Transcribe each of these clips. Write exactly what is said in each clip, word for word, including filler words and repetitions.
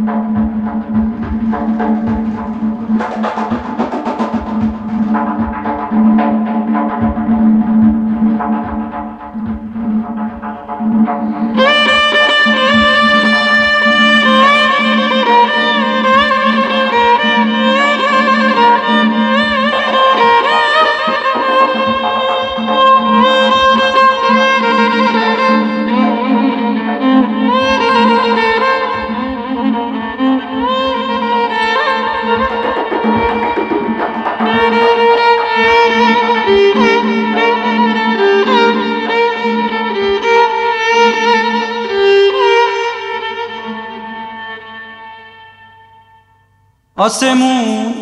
آسمون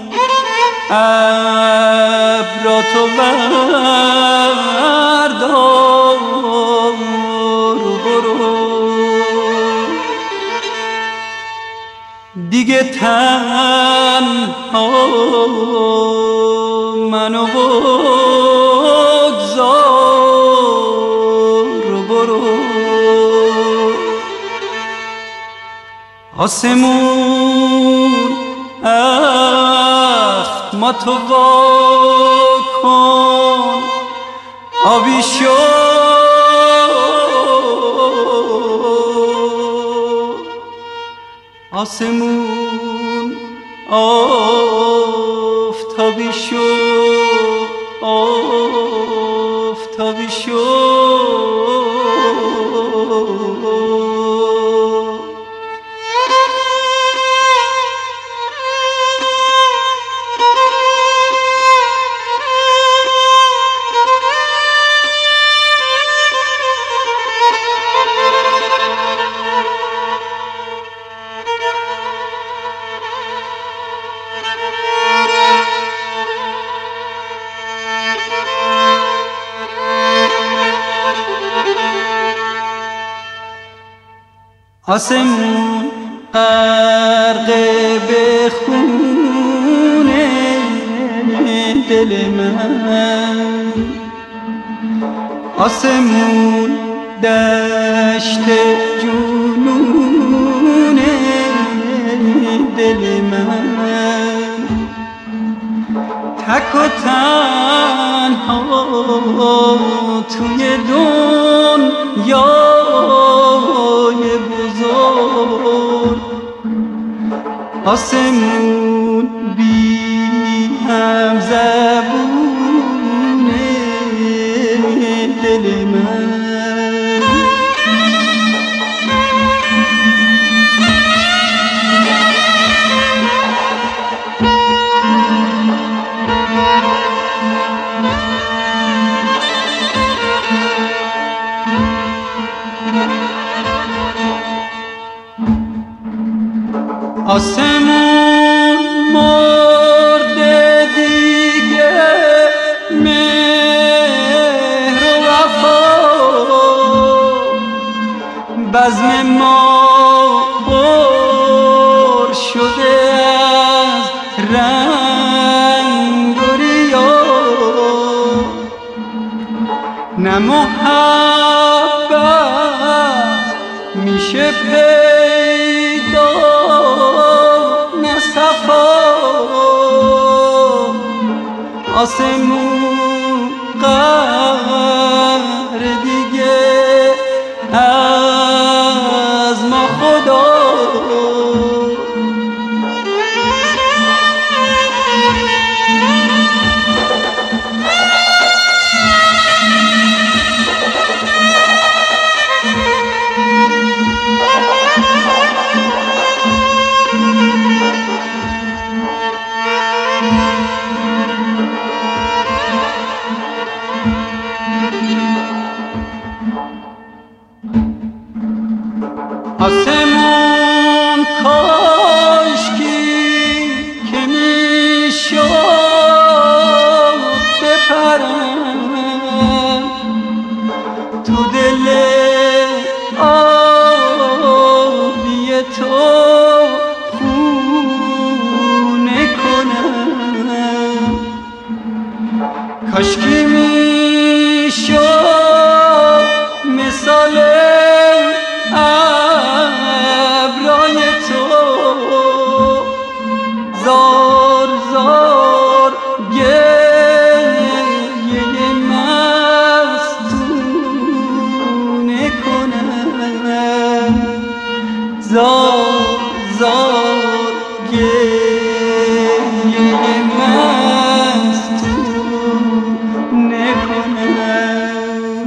ابرا تو بردار برو، دیگه تنها منو بگذار برو. آسمون اخت ما تو وا کن، آبی شو آسمون آفتابی شو آفتابی شو. آسمون غرقه به خونه دل من، آسمون دشت جنون دل من، تک و تنها توی دنیای بزرگ، آسمون بی هم زبون دل من. آسمون مرده دیگه مهر و وفا، بزم ما پر شده از رنگ و ریا، نه محبت میشه پیدا نه صفا. آسمون قهر دیگه از ما خدا، زار زار گریه مستونه کنم.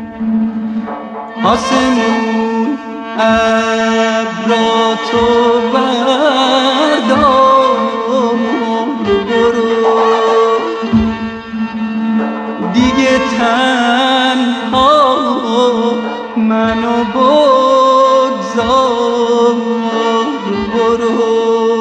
آسمون ابرا تو بردار برو، دیگه تنها منو بگذار برو.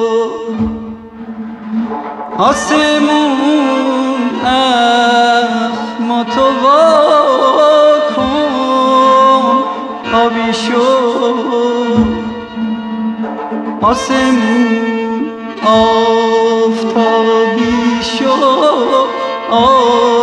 آسمون اخما تو وا کن آبی شو، آسمون آفتابی شو.